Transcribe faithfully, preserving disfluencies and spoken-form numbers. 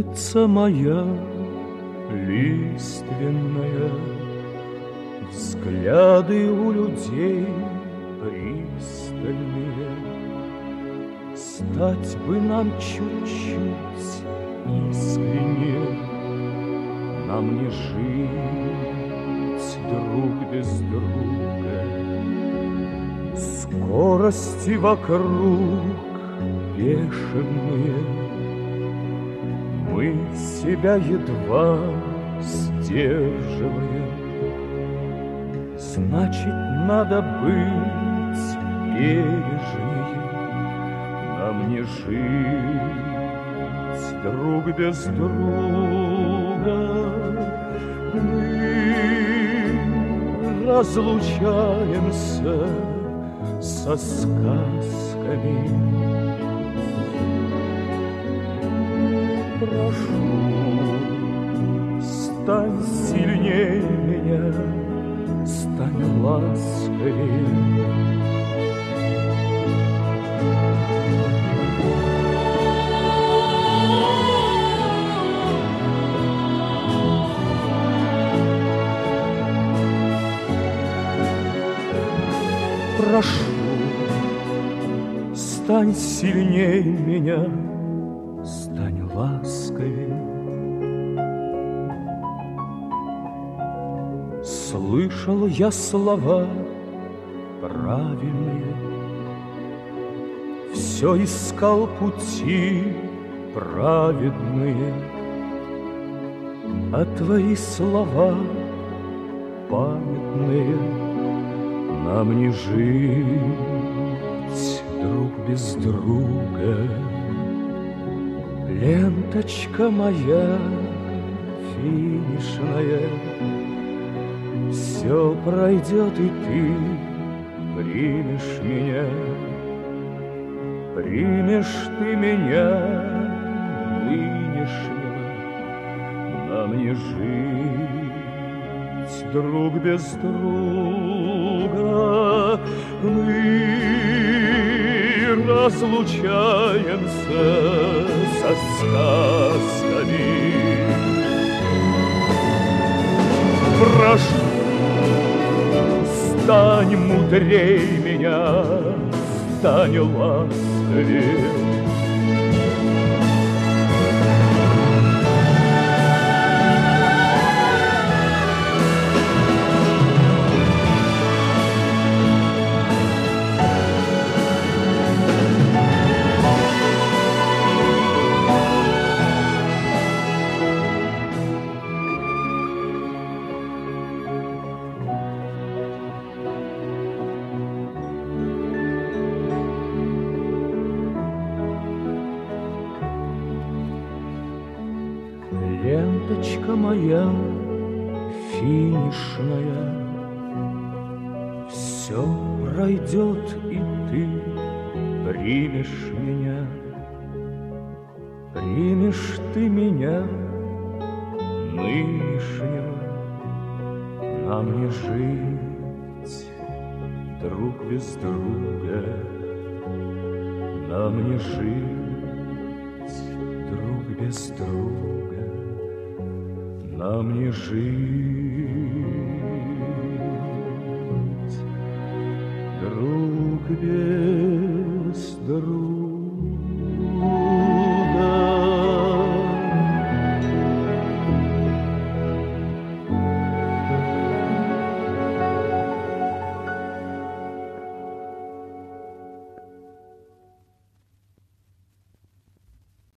Улица моя лиственная, взгляды у людей пристальные. Стать бы нам чуть-чуть искренне, нам не жить друг без друга. Скорости вокруг бешеные, мы себя едва сдерживаем. Значит, надо быть бережнее, нам не жить друг без друга. Мы разлучаемся со сказками. Прошу, стань сильнее меня, стань ласковее. Прошу, стань сильнее меня, стань ласковее. Слышал я слова правильные, все искал пути праведные, а твои слова памятные. Нам не жить друг без друга. Ленточка моя финишная, все пройдет, и ты примешь меня. Примешь ты меня нынешнего. Нам не жить друг без друга. Мы разлучаемся со сказками. Прошу, стань мудрей меня, стань ласковее. Ленточка моя финишная, все пройдет, и ты примешь меня. Примешь ты меня нынешнего. Нам не жить друг без друга. Нам не жить друг без друга. Нам не жить друг без друга.